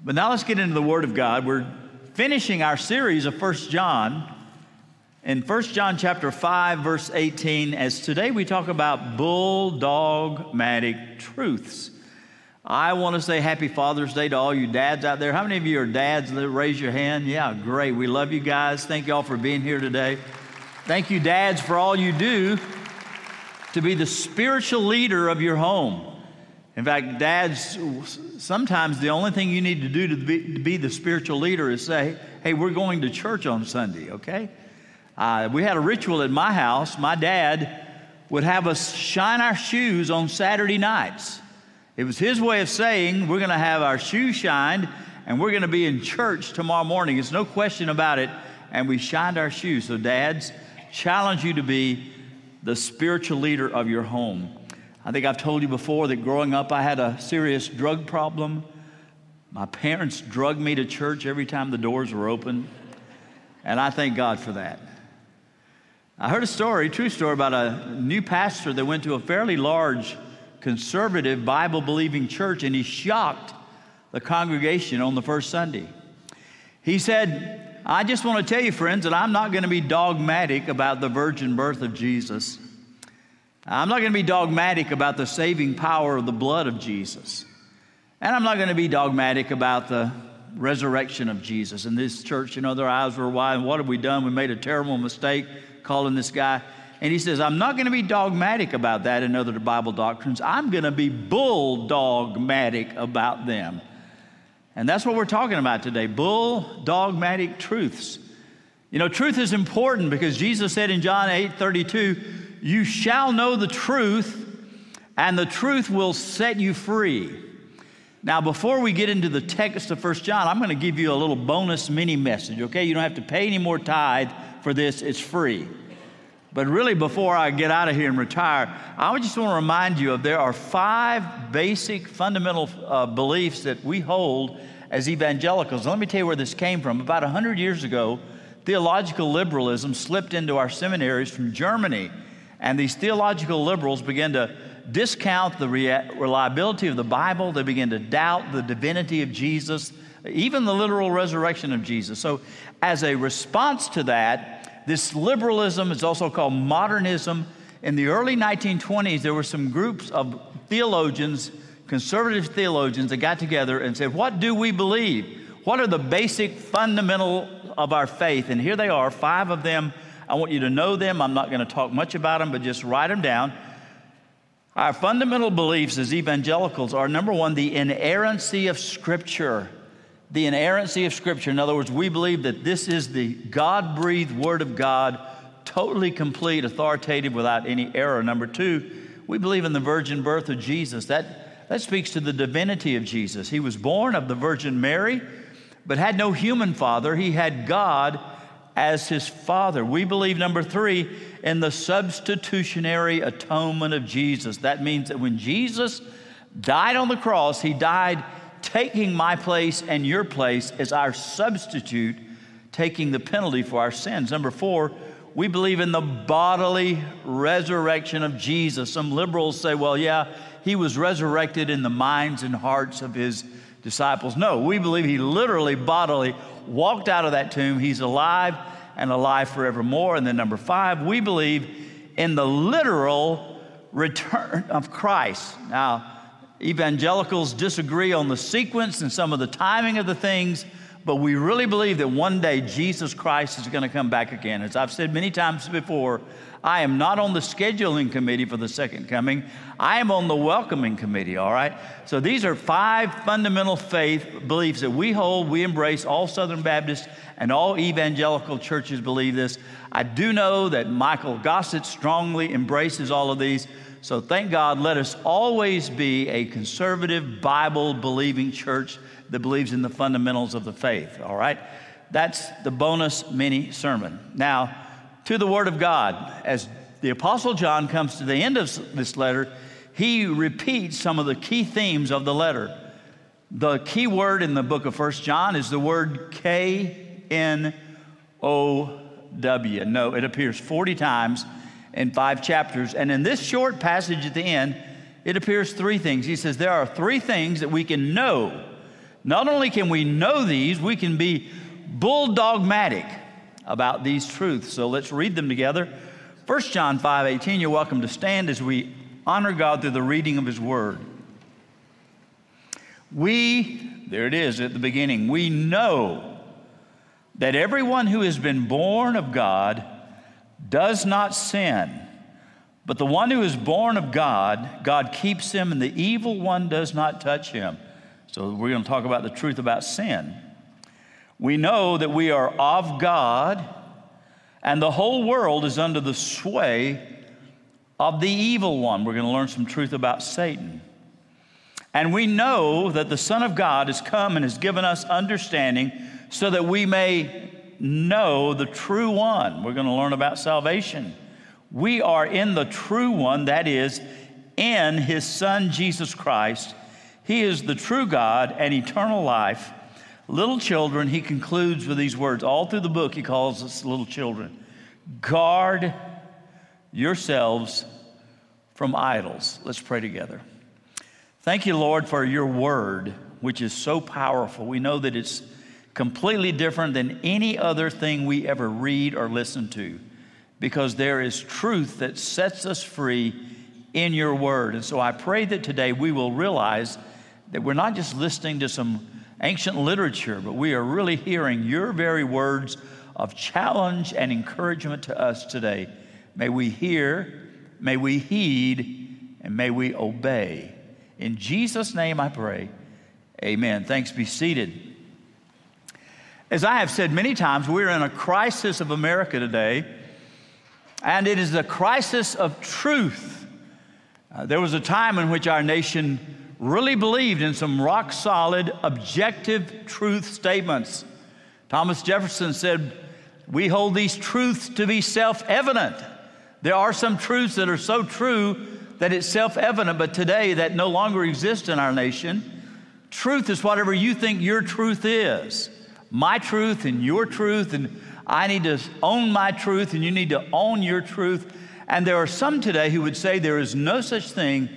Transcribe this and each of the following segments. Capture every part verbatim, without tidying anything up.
But now let's get into the Word of God. We're finishing our series of First John. In First John chapter five, verse eighteen, as today we talk about bulldogmatic truths. I want to say happy Father's Day to all you dads out there. How many of you are dads? Raise your hand. Yeah, great. We love you guys. Thank you all for being here today. Thank you, dads, for all you do to be the spiritual leader of your home. In fact, dads, sometimes the only thing you need to do to be, to be the spiritual leader is say, hey, we're going to church on Sunday, okay? Uh, we had a ritual at my house. My dad would have us shine our shoes on Saturday nights. It was his way of saying we're going to have our shoes shined and we're going to be in church tomorrow morning. It's no question about it. And we shined our shoes. So dads, challenge you to be the spiritual leader of your home. I think I've told you before that growing up I had a serious drug problem. My parents drugged me to church every time the doors were open. And I thank God for that. I heard a story, true story, about a new pastor that went to a fairly large conservative Bible-believing church, and he shocked the congregation on the first Sunday. He said, I just want to tell you, friends, that I'm not going to be dogmatic about the virgin birth of Jesus. I'm not going to be dogmatic about the saving power of the blood of Jesus. And I'm not going to be dogmatic about the resurrection of Jesus. In this church, you know, their eyes were wide. What have we done? We made a terrible mistake calling this guy. And he says, I'm not going to be dogmatic about that and other Bible doctrines. I'm going to be bull-dogmatic about them. And that's what we're talking about today, bull-dogmatic truths. You know, truth is important because Jesus said in John eight thirty-two, you shall know the truth, and the truth will set you free. Now, before we get into the text of First John, I'm going to give you a little bonus mini message, okay? You don't have to pay any more tithe for this. It's free. But really, before I get out of here and retire, I just want to remind you of there are five basic fundamental uh, beliefs that we hold as evangelicals. Let me tell you where this came from. About one hundred years ago, theological liberalism slipped into our seminaries from Germany. And these theological liberals began to discount the rea- reliability of the Bible. They began to doubt the divinity of Jesus, even the literal resurrection of Jesus. So as a response to that, this liberalism is also called modernism. In the early nineteen twenties, there were some groups of theologians, conservative theologians, that got together and said, what do we believe? What are the basic fundamental of our faith? And here they are, five of them. I want you to know them. I'm not going to talk much about them, but just write them down. Our fundamental beliefs as evangelicals are, number one, the inerrancy of Scripture. The inerrancy of Scripture. In other words, we believe that this is the God-breathed Word of God, totally complete, authoritative, without any error. Number two, we believe in the virgin birth of Jesus. That, that speaks to the divinity of Jesus. He was born of the Virgin Mary, but had no human father. He had God as his father. We believe, number three, in the substitutionary atonement of Jesus. That means that when Jesus died on the cross, he died taking my place and your place as our substitute, taking the penalty for our sins. Number four, we believe in the bodily resurrection of Jesus. Some liberals say, well, yeah, he was resurrected in the minds and hearts of his disciples. No, we believe he literally, bodily walked out of that tomb. He's alive and alive forevermore. And then number five, we believe in the literal return of Christ. Now, evangelicals disagree on the sequence and some of the timing of the things, but we really believe that one day Jesus Christ is going to come back again. As I've said many times before, I am not on the scheduling committee for the second coming. I am on the welcoming committee, all right? So these are five fundamental faith beliefs that we hold, we embrace. All Southern Baptists and all evangelical churches believe this. I do know that Michael Gossett strongly embraces all of these. So thank God, let us always be a conservative, Bible-believing church that believes in the fundamentals of the faith, all right? That's the bonus mini sermon. Now, to the Word of God. As the Apostle John comes to the end of this letter, he repeats some of the key themes of the letter. The key word in the book of First John is the word K N O W. No, it appears forty times in five chapters. And in this short passage at the end, it appears three things. He says there are three things that we can know. Not only can we know these, we can be bulldogmatic about these truths. So let's read them together. First John five eighteen, you're welcome to stand as we honor God through the reading of His Word. We, there it is at the beginning, we know that everyone who has been born of God does not sin. But the one who is born of God, God keeps him, and the evil one does not touch him. So we're going to talk about the truth about sin. We know that we are of God, and the whole world is under the sway of the evil one. We're going to learn some truth about Satan. And we know that the Son of God has come and has given us understanding so that we may know the true one. We're going to learn about salvation. We are in the true one, that is, in His Son, Jesus Christ. He is the true God and eternal life. Little children, He concludes with these words. All through the book, He calls us little children. Guard yourselves from idols. Let's pray together. Thank you, Lord, for your word, which is so powerful. We know that it's completely different than any other thing we ever read or listen to, because there is truth that sets us free in your word. And so I pray that today we will realize that we're not just listening to some ancient literature, but we are really hearing your very words of challenge and encouragement to us today. May we hear, may we heed, and may we obey. In Jesus' name I pray, amen. Thanks, be seated. As I have said many times, we're in a crisis of America today, and it is a crisis of truth. Uh, there was a time in which our nation really believed in some rock-solid, objective truth statements. Thomas Jefferson said, we hold these truths to be self-evident. There are some truths that are so true that it's self-evident, but today that no longer exists in our nation. Truth is whatever you think your truth is. My truth and your truth, and I need to own my truth, and you need to own your truth. And there are some today who would say there is no such thing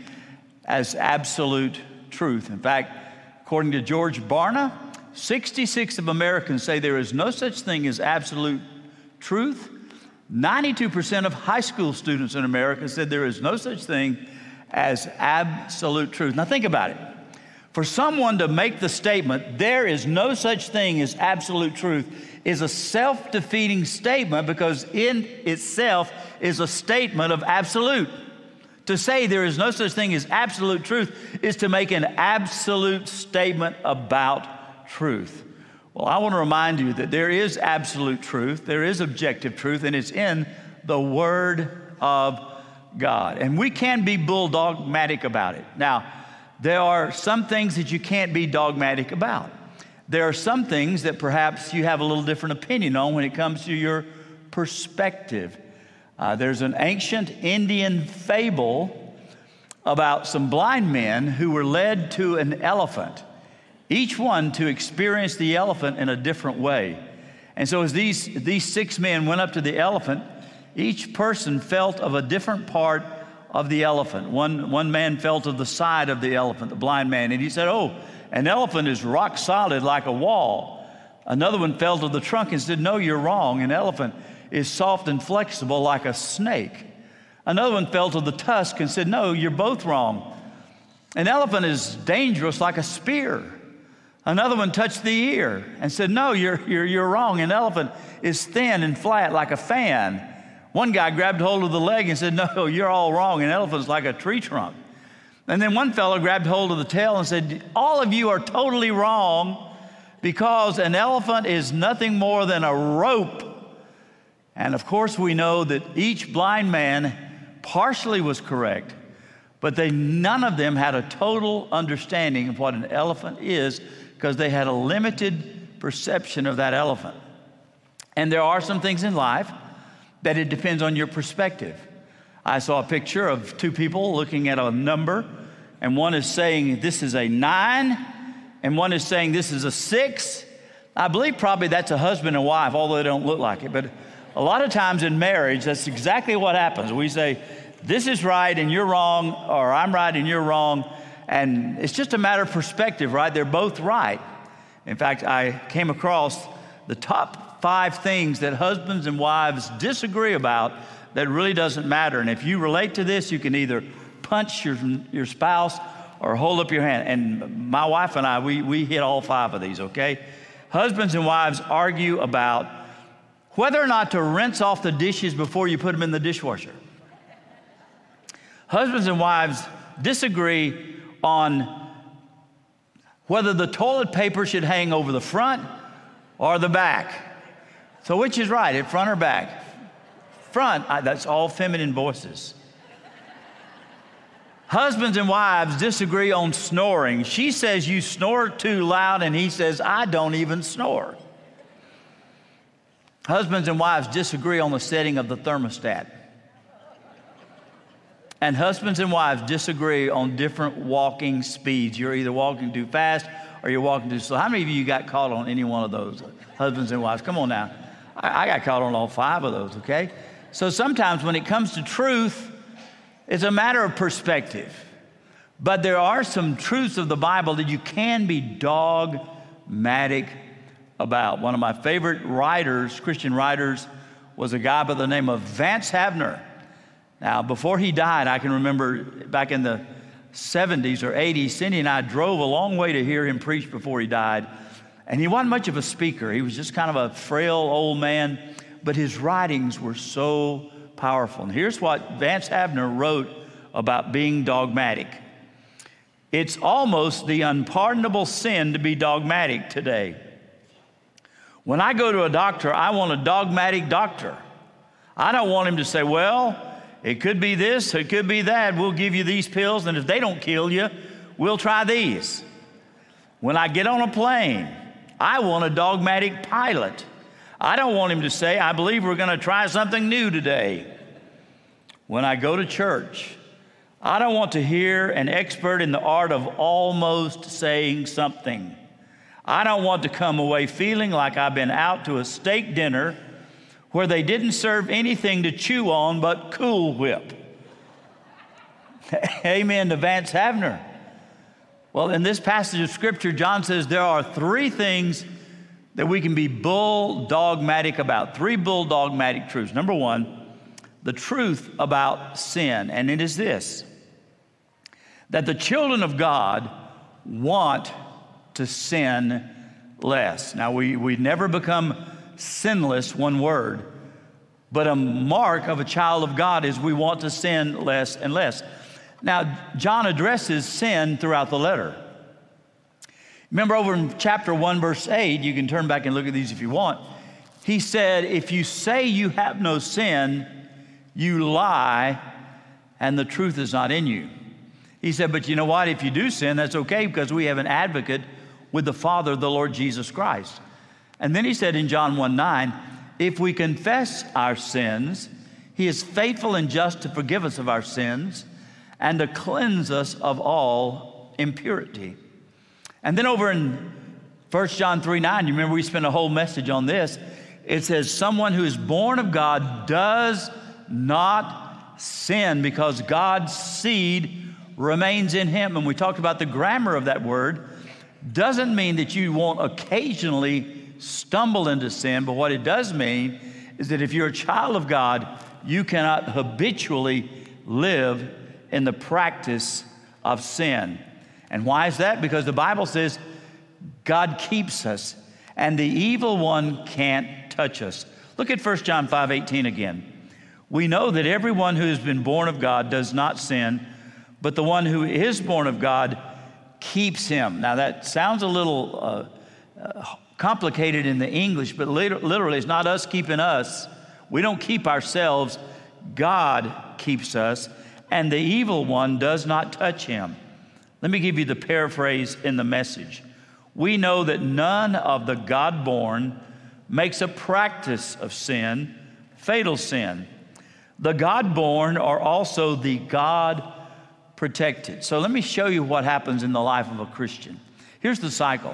as absolute truth. In fact, according to George Barna, sixty-six of Americans say there is no such thing as absolute truth. ninety-two percent of high school students in America said there is no such thing as absolute truth. Now think about it. For someone to make the statement, there is no such thing as absolute truth, is a self-defeating statement, because in itself is a statement of absolute. To say there is no such thing as absolute truth is to make an absolute statement about truth. Well, I want to remind you that there is absolute truth, there is objective truth, and it's in the Word of God. And we can be bulldogmatic about it. Now, there are some things that you can't be dogmatic about. There are some things that perhaps you have a little different opinion on when it comes to your perspective. Uh, there's an ancient Indian fable about some blind men who were led to an elephant, each one to experience the elephant in a different way. And so as these, these six men went up to the elephant, each person felt of a different part of the elephant. One, one man felt of the side of the elephant, the blind man, and he said, oh, an elephant is rock solid like a wall. Another one felt of the trunk and said, no, you're wrong. An elephant is soft and flexible like a snake. Another one felt of the tusk and said, no, you're both wrong. An elephant is dangerous like a spear. Another one touched the ear and said, no, you're, you're, you're wrong. An elephant is thin and flat like a fan. One guy grabbed hold of the leg and said, no, you're all wrong. An elephant's like a tree trunk. And then one fellow grabbed hold of the tail and said, all of you are totally wrong, because an elephant is nothing more than a rope. And of course, we know that each blind man partially was correct, but they none of them had a total understanding of what an elephant is, because they had a limited perception of that elephant. And there are some things in life that it depends on your perspective. I saw a picture of two people looking at a number, and one is saying this is a nine, and one is saying this is a six. I believe probably that's a husband and wife, although they don't look like it. But a lot of times in marriage, that's exactly what happens. We say, this is right and you're wrong, or I'm right and you're wrong. And it's just a matter of perspective, right? They're both right. In fact, I came across the top five things that husbands and wives disagree about that really doesn't matter. And if you relate to this, you can either punch your, your spouse or hold up your hand. And my wife and I, we, we hit all five of these, okay? Husbands and wives argue about whether or not to rinse off the dishes before you put them in the dishwasher. Husbands and wives disagree on whether the toilet paper should hang over the front or the back. So which is right, at front or back? Front, I, that's all feminine voices. Husbands and wives disagree on snoring. She says you snore too loud, and he says, I don't even snore. Husbands and wives disagree on the setting of the thermostat. And husbands and wives disagree on different walking speeds. You're either walking too fast or you're walking too slow. How many of you got caught on any one of those, husbands and wives? Come on now. I, I got caught on all five of those, okay? So sometimes when it comes to truth, it's a matter of perspective. But there are some truths of the Bible that you can be dogmatic about. One of my favorite writers, Christian writers, was a guy by the name of Vance Havner. Now, before he died, I can remember back in the seventies or eighties, Cindy and I drove a long way to hear him preach before he died. And he wasn't much of a speaker. He was just kind of a frail old man, but his writings were so powerful. And here's what Vance Havner wrote about being dogmatic. It's almost the unpardonable sin to be dogmatic today. When I go to a doctor, I want a dogmatic doctor. I don't want him to say, well, it could be this, it could be that. We'll give you these pills, and if they don't kill you, we'll try these. When I get on a plane, I want a dogmatic pilot. I don't want him to say, I believe we're going to try something new today. When I go to church, I don't want to hear an expert in the art of almost saying something. I don't want to come away feeling like I've been out to a steak dinner where they didn't serve anything to chew on but Cool Whip. Amen to Vance Havner. Well, in this passage of Scripture, John says there are three things that we can be bull dogmatic about. Three bull dogmatic truths. Number one, the truth about sin, and it is this, that the children of God want to sin less. Now, we, we never become sinless, one word, but a mark of a child of God is we want to sin less and less. Now, John addresses sin throughout the letter. Remember over in chapter one, verse eight, you can turn back and look at these if you want. He said, if you say you have no sin, you lie, and the truth is not in you. He said, but you know what? If you do sin, that's okay, because we have an advocate with the Father, the Lord Jesus Christ. And then he said in John one nine, if we confess our sins, he is faithful and just to forgive us of our sins and to cleanse us of all impurity. And then over in First John three nine, you remember we spent a whole message on this. It says, someone who is born of God does not sin because God's seed remains in him. And we talked about the grammar of that word. Doesn't mean that you won't occasionally stumble into sin, but what it does mean is that if you're a child of God, you cannot habitually live in the practice of sin. And why is that? Because the Bible says God keeps us and the evil one can't touch us. Look at First John five eighteen again. We know that everyone who has been born of God does not sin, but the one who is born of God keeps him. Now that sounds a little uh, uh, complicated in the English, but literally it's not us keeping us. We don't keep ourselves. God keeps us, and the evil one does not touch him. Let me give you the paraphrase in the Message. We know that none of the God-born makes a practice of sin, fatal sin. The God-born are also the God-protected. So let me show you what happens in the life of a Christian. Here's the cycle.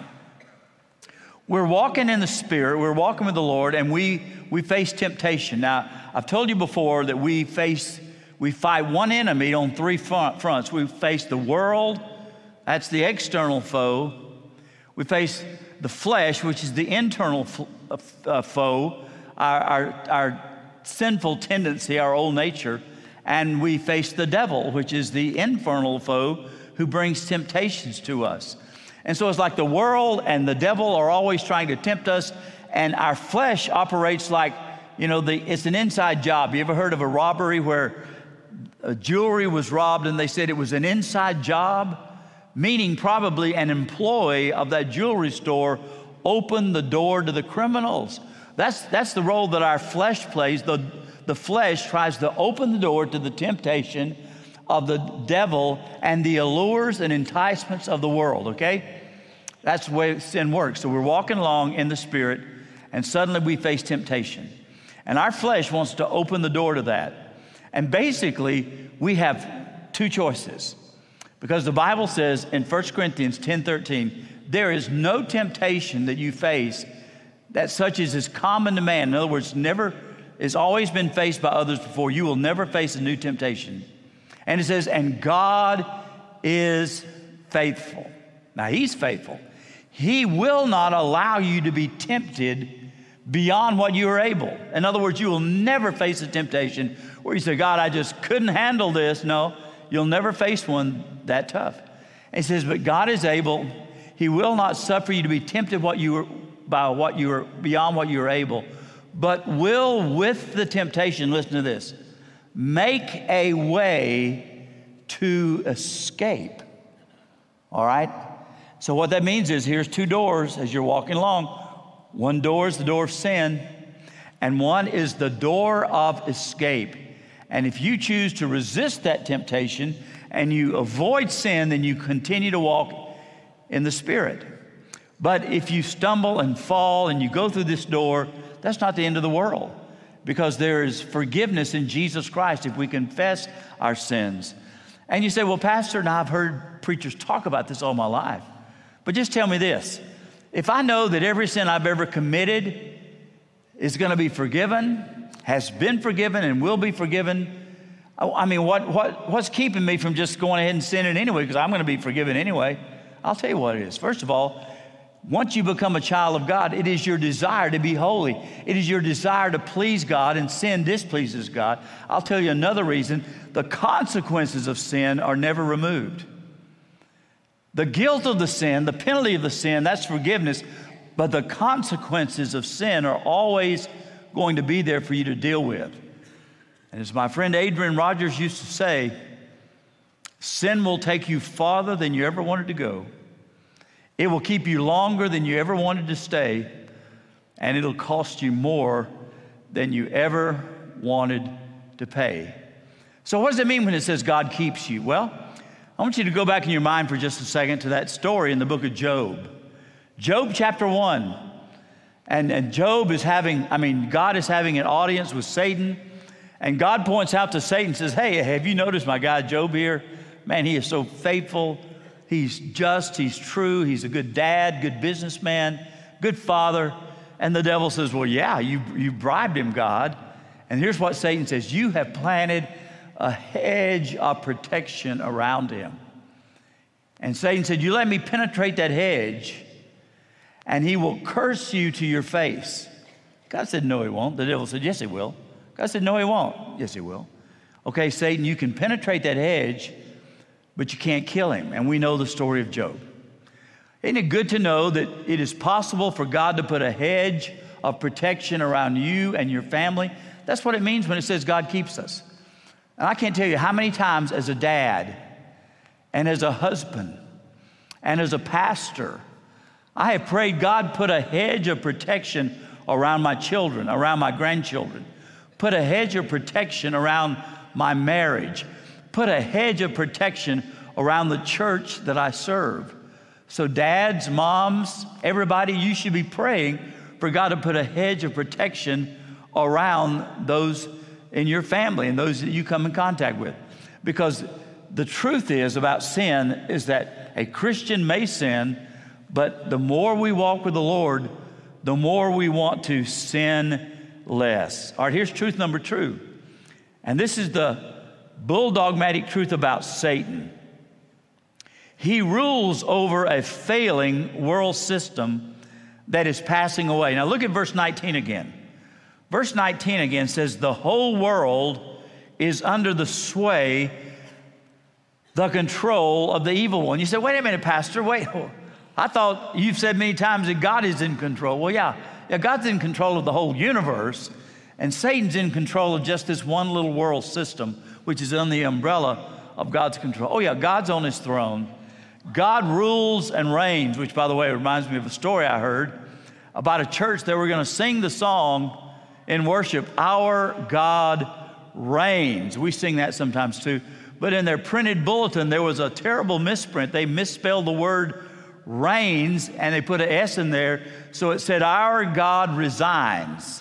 We're walking in the Spirit, we're walking with the Lord, and we, we face temptation. Now, I've told you before that we face, we fight one enemy on three front, fronts. We face the world, that's the external foe. We face the flesh, which is the internal uh, foe, our, our, our sinful tendency, our old nature. And we face the devil, which is the infernal foe who brings temptations to us. And so it's like the world and the devil are always trying to tempt us, and our flesh operates like, you know, the, it's an inside job. You ever heard of a robbery where a jewelry was robbed and they said it was an inside job? Meaning probably an employee of that jewelry store opened the door to the criminals. That's, that's the role that our flesh plays. The, the flesh tries to open the door to the temptation of the devil and the allures and enticements of the world, okay? That's the way sin works. So we're walking along in the Spirit, and suddenly we face temptation. And our flesh wants to open the door to that. And basically, we have two choices. Because the Bible says in First Corinthians ten thirteen, there is no temptation that you face that such as is common to man. In other words, never, has always been faced by others before. You will never face a new temptation. And it says, and God is faithful. Now, He's faithful. He will not allow you to be tempted beyond what you are able. In other words, you will never face a temptation where you say, God, I just couldn't handle this. No, you'll never face one that tough. And it says, but God is able. He will not suffer you to be tempted what you are, by what you are beyond what you are able, but will with the temptation, listen to this, make a way to escape. All right? So what that means is here's two doors as you're walking along. One door is the door of sin, and one is the door of escape. And if you choose to resist that temptation and you avoid sin, then you continue to walk in the Spirit. But if you stumble and fall and you go through this door, that's not the end of the world, because there is forgiveness in Jesus Christ if we confess our sins. And you say, well, Pastor, now I've heard preachers talk about this all my life. But just tell me this. If I know that every sin I've ever committed is going to be forgiven, has been forgiven, and will be forgiven, I mean, what, what, what's keeping me from just going ahead and sinning anyway, because I'm going to be forgiven anyway? I'll tell you what it is. First of all, once you become a child of God, it is your desire to be holy. It is your desire to please God, and sin displeases God. I'll tell you another reason. The consequences of sin are never removed. The guilt of the sin, the penalty of the sin, that's forgiveness, but the consequences of sin are always going to be there for you to deal with. And as my friend Adrian Rogers used to say, sin will take you farther than you ever wanted to go. It will keep you longer than you ever wanted to stay, and it'll cost you more than you ever wanted to pay. So what does it mean when it says God keeps you? Well, I want you to go back in your mind for just a second to that story in the book of Job. Job chapter one. And, and Job is having, I mean, God is having an audience with Satan. And God points out to Satan and says, hey, have you noticed my guy Job here? Man, he is so faithful. He's just, he's true. He's a good dad, good businessman, good father. And the devil says, well, yeah, you, you bribed him, God. And here's what Satan says. You have planted a hedge of protection around him. And Satan said, you let me penetrate that hedge, and he will curse you to your face. God said, no, he won't. The devil said, yes, he will. God said, no, he won't. Yes, he will. Okay, Satan, you can penetrate that hedge, but you can't kill him. And we know the story of Job. Isn't it good to know that it is possible for God to put a hedge of protection around you and your family? That's what it means when it says God keeps us. And I can't tell you how many times as a dad and as a husband and as a pastor, I have prayed, God, put a hedge of protection around my children, around my grandchildren. Put a hedge of protection around my marriage. Put a hedge of protection around the church that I serve. So dads, moms, everybody, you should be praying for God to put a hedge of protection around those in your family and those that you come in contact with. Because the truth is about sin is that a Christian may sin, but the more we walk with the Lord, the more we want to sin less. All right, here's truth number two. And this is the bulldogmatic truth about Satan. He rules over a failing world system that is passing away. Now look at verse nineteen again. Verse nineteen again says, the whole world is under the sway, the control of the evil one. You say, wait a minute, Pastor, wait. I thought you've said many times that God is in control. Well, yeah, yeah, God's in control of the whole universe, and Satan's in control of just this one little world system, which is under the umbrella of God's control. Oh yeah, God's on his throne. God rules and reigns, which, by the way, reminds me of a story I heard about a church that were going to sing the song in worship, Our God Reigns. We sing that sometimes too. But in their printed bulletin, there was a terrible misprint. They misspelled the word reigns, and they put an S in there, so it said, Our God resigns.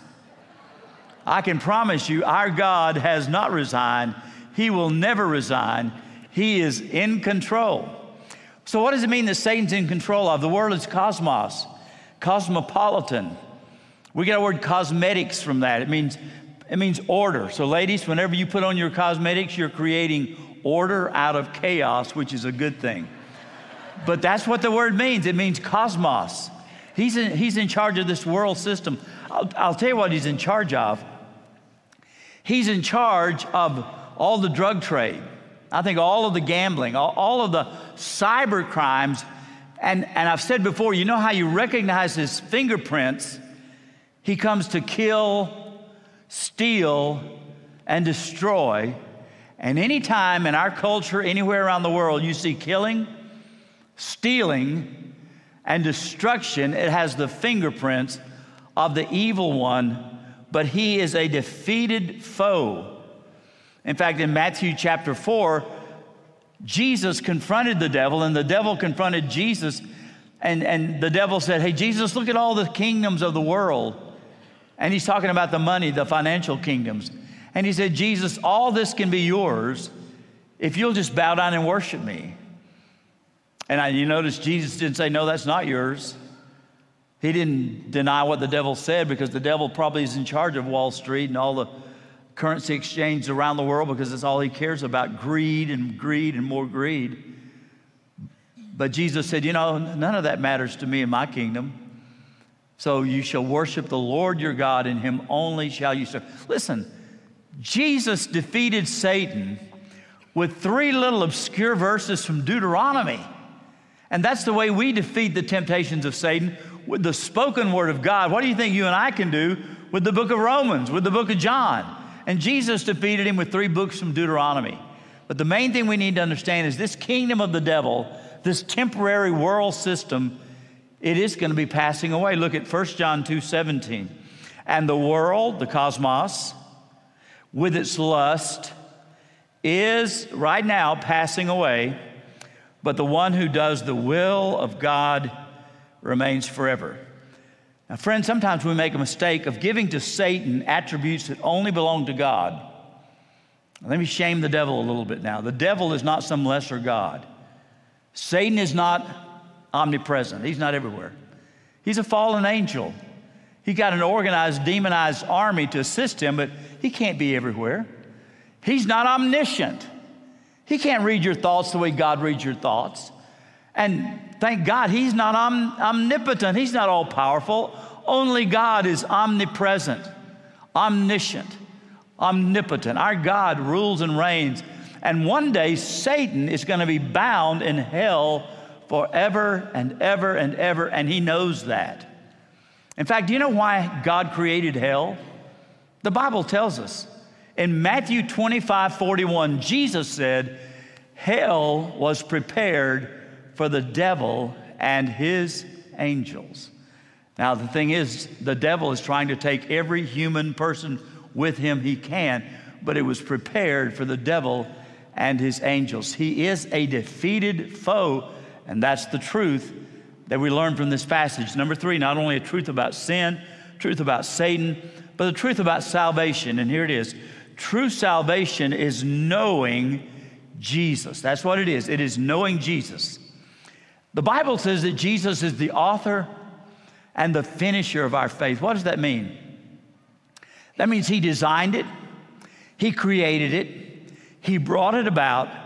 I can promise you, our God has not resigned. He will never resign. He is in control. So what does it mean that Satan's in control of? The word is cosmos, cosmopolitan. We get our word cosmetics from that. It means, it means order. So ladies, whenever you put on your cosmetics, you're creating order out of chaos, which is a good thing. But that's what the word means. It means cosmos. He's in, he's in charge of this world system. I'll, I'll tell you what he's in charge of. He's in charge of all the drug trade. I think all of the gambling, all, all of the cyber crimes. And, and I've said before, you know how you recognize his fingerprints? He comes to kill, steal, and destroy. And anytime in our culture, anywhere around the world, you see killing, stealing, and destruction, it has the fingerprints of the evil one, but he is a defeated foe. In fact, in Matthew chapter four, Jesus confronted the devil, and the devil confronted Jesus, and, and the devil said, hey, Jesus, look at all the kingdoms of the world. And he's talking about the money, the financial kingdoms. And he said, Jesus, all this can be yours if you'll just bow down and worship me. And I, you notice Jesus didn't say, no, that's not yours. He didn't deny what the devil said, because the devil probably is in charge of Wall Street and all the currency exchange around the world, because that's all he cares about, greed and greed and more greed. But Jesus said, you know, none of that matters to me in my kingdom. So you shall worship the Lord your God, and him only shall you serve. Listen, Jesus defeated Satan with three little obscure verses from Deuteronomy. And that's the way we defeat the temptations of Satan, with the spoken word of God. What do you think you and I can do with the book of Romans, with the book of John? And Jesus defeated him with three books from Deuteronomy. But the main thing we need to understand is this kingdom of the devil, this temporary world system, it is going to be passing away. Look at First John two seventeen. And the world, the cosmos, with its lust, is right now passing away, but the one who does the will of God remains forever. Now, friends, sometimes we make a mistake of giving to Satan attributes that only belong to God. Let me shame the devil a little bit now. The devil is not some lesser God. Satan is not omnipresent. He's not everywhere. He's a fallen angel. He got an organized, demonized army to assist him, but he can't be everywhere. He's not omniscient. He can't read your thoughts the way God reads your thoughts. And thank God, he's not om- omnipotent. He's not all-powerful. Only God is omnipresent, omniscient, omnipotent. Our God rules and reigns. And one day, Satan is going to be bound in hell forever and ever and ever, and he knows that. In fact, do you know why God created hell? The Bible tells us. In Matthew twenty-five forty-one, Jesus said, hell was prepared for the devil and his angels. Now, the thing is, the devil is trying to take every human person with him he can, but it was prepared for the devil and his angels. He is a defeated foe, and that's the truth that we learn from this passage. Number three, not only a truth about sin, truth about Satan, but the truth about salvation. And here it is. True salvation is knowing Jesus. That's what it is. It is knowing Jesus. The Bible says that Jesus is the author and the finisher of our faith. What does that mean? That means he designed it, he created it, he brought it about,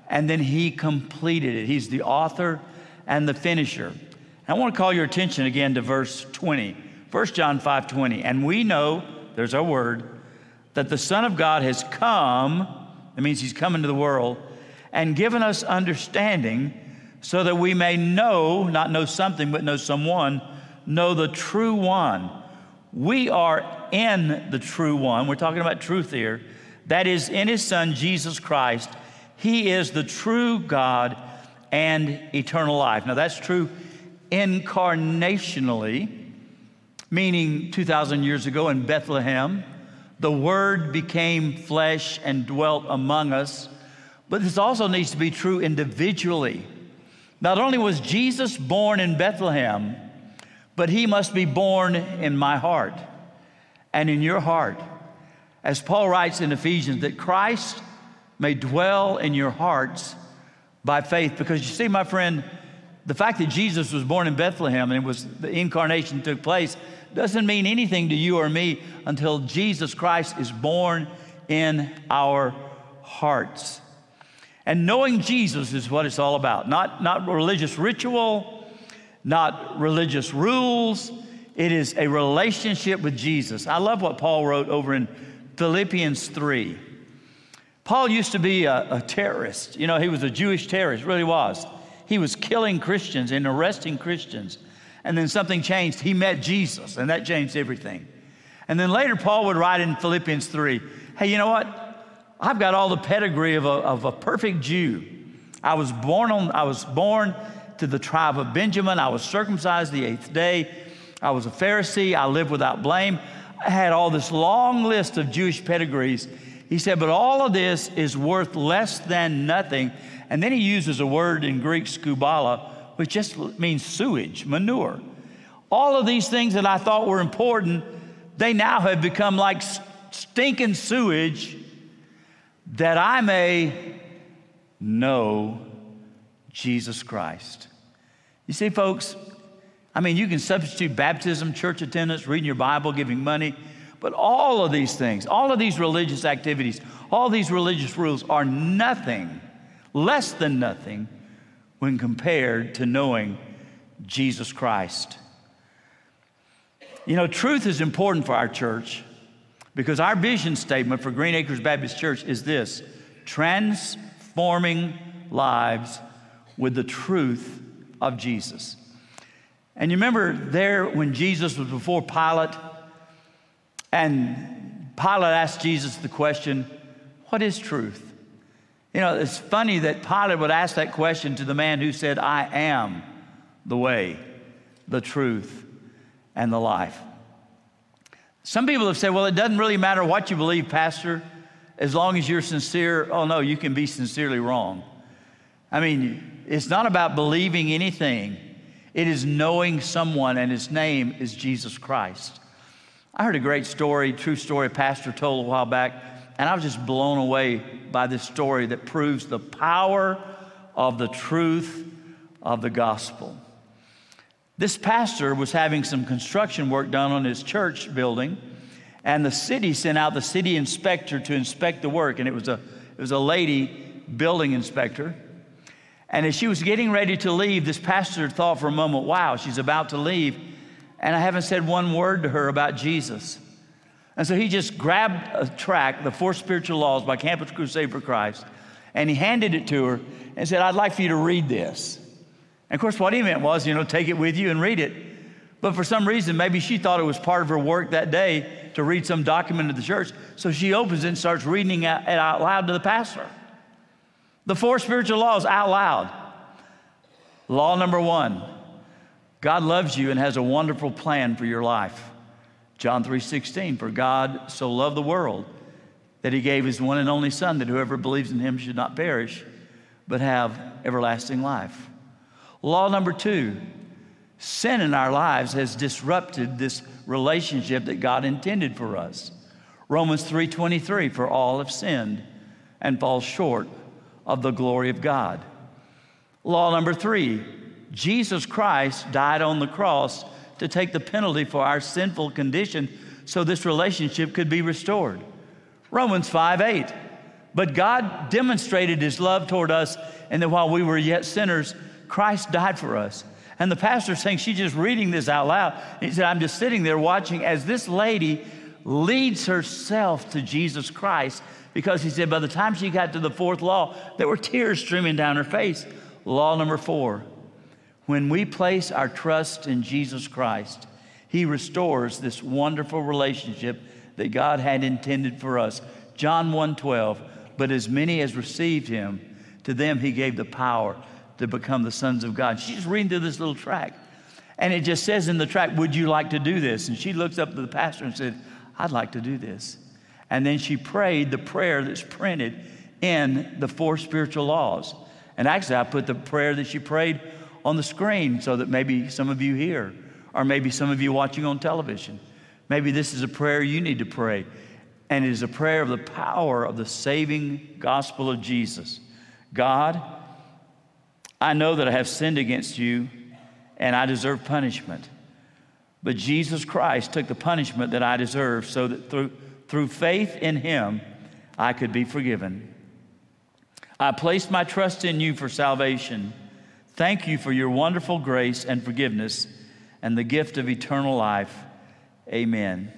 and then he completed it. He's the author and the finisher. I want to call your attention again to verse twenty. First John five twenty. And we know, there's our word, that the Son of God has come, that means he's come into the world, and given us understanding so that we may know, not know something, but know someone, know the true one. We are in the true one. We're talking about truth here. That is in his Son, Jesus Christ. He is the true God and eternal life. Now that's true incarnationally, meaning two thousand years ago in Bethlehem, the Word became flesh and dwelt among us. But this also needs to be true individually. Not only was Jesus born in Bethlehem, but he must be born in my heart and in your heart. As Paul writes in Ephesians, that Christ may dwell in your hearts by faith. Because you see, my friend, the fact that Jesus was born in Bethlehem and it was the incarnation took place doesn't mean anything to you or me until Jesus Christ is born in our hearts. And knowing Jesus is what it's all about. Not, not religious ritual, not religious rules. It is a relationship with Jesus. I love what Paul wrote over in Philippians three. Paul used to be a, a terrorist. You know, he was a Jewish terrorist, really was. He was killing Christians and arresting Christians. And then something changed. He met Jesus, and that changed everything. And then later, Paul would write in Philippians three, hey, you know what? I've got all the pedigree of a, of a perfect Jew. I was born on, I was born to the tribe of Benjamin. I was circumcised the eighth day. I was a Pharisee. I lived without blame. I had all this long list of Jewish pedigrees. He said, but all of this is worth less than nothing. And then he uses a word in Greek, skubala, which just means sewage, manure. All of these things that I thought were important, they now have become like stinking sewage, that I may know Jesus Christ. You see, folks, I mean, you can substitute baptism, church attendance, reading your Bible, giving money, but all of these things, all of these religious activities, all these religious rules are nothing, less than nothing, when compared to knowing Jesus Christ. You know, truth is important for our church because our vision statement for Green Acres Baptist Church is this: transforming lives with the truth of Jesus. And you remember there when Jesus was before Pilate, and Pilate asked Jesus the question, what is truth? You know, it's funny that Pilate would ask that question to the man who said, I am the way, the truth, and the life. Some people have said, well, it doesn't really matter what you believe, Pastor, as long as you're sincere. Oh, no, you can be sincerely wrong. I mean, it's not about believing anything. It is knowing someone, and his name is Jesus Christ. I heard a great story, true story a pastor told a while back, and I was just blown away by this story that proves the power of the truth of the gospel. This pastor was having some construction work done on his church building, and the city sent out the city inspector to inspect the work, and it was a, it was a lady building inspector. And as she was getting ready to leave, this pastor thought for a moment, wow, she's about to leave, and I haven't said one word to her about Jesus. And so he just grabbed a tract, The Four Spiritual Laws by Campus Crusade for Christ, and he handed it to her and said, I'd like for you to read this. And of course, what he meant was, you know, take it with you and read it. But for some reason, maybe she thought it was part of her work that day to read some document of the church. So she opens it and starts reading it out loud to the pastor. The four spiritual laws out loud. Law number one, God loves you and has a wonderful plan for your life. John three sixteen, for God so loved the world that he gave his one and only Son, that whoever believes in him should not perish, but have everlasting life. Law number two, sin in our lives has disrupted this relationship that God intended for us. Romans three twenty-three, for all have sinned and fall short of the glory of God. Law number three, Jesus Christ died on the cross to take the penalty for our sinful condition so this relationship could be restored. Romans five eight, But God demonstrated his love toward us, and that while we were yet sinners, Christ died for us. And the pastor's saying, she's just reading this out loud. And he said, I'm just sitting there watching as this lady leads herself to Jesus Christ, because he said by the time she got to the fourth law, there were tears streaming down her face. Law number four, when we place our trust in Jesus Christ, he restores this wonderful relationship that God had intended for us. John one twelve, but as many as received him, to them he gave the power to become the sons of God. She's reading through this little tract, and it just says in the tract, would you like to do this? And she looks up to the pastor and said, I'd like to do this. And then she prayed the prayer that's printed in the four spiritual laws. And actually, I put the prayer that she prayed on the screen so that maybe some of you hear, or maybe some of you watching on television. Maybe this is a prayer you need to pray. And it is a prayer of the power of the saving gospel of Jesus. God, I know that I have sinned against you and I deserve punishment. But Jesus Christ took the punishment that I deserve so that through, through faith in him, I could be forgiven. I place my trust in you for salvation. Thank you for your wonderful grace and forgiveness and the gift of eternal life. Amen.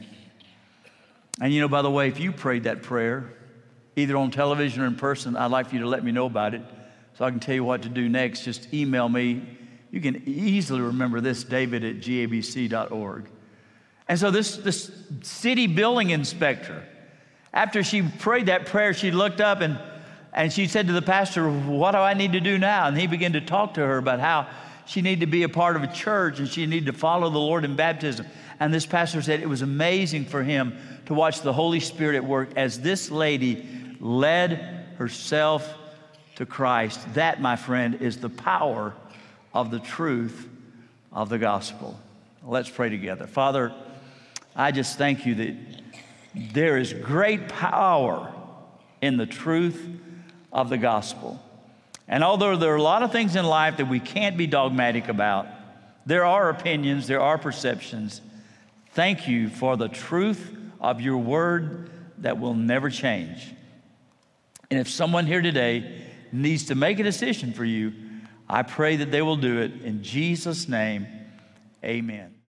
And you know, by the way, if you prayed that prayer, either on television or in person, I'd like for you to let me know about it so I can tell you what to do next. Just email me. You can easily remember this, David at G A B C dot org. And so this, this city building inspector, after she prayed that prayer, she looked up and, and she said to the pastor, what do I need to do now? And he began to talk to her about how she needed to be a part of a church and she needed to follow the Lord in baptism. And this pastor said it was amazing for him to watch the Holy Spirit at work as this lady led herself to Christ. That, my friend, is the power of the truth of the gospel. Let's pray together. Father, I just thank you that there is great power in the truth of the gospel. And although there are a lot of things in life that we can't be dogmatic about, there are opinions, there are perceptions. Thank you for the truth of your word that will never change. And if someone here today needs to make a decision for you, I pray that they will do it in Jesus' name. Amen.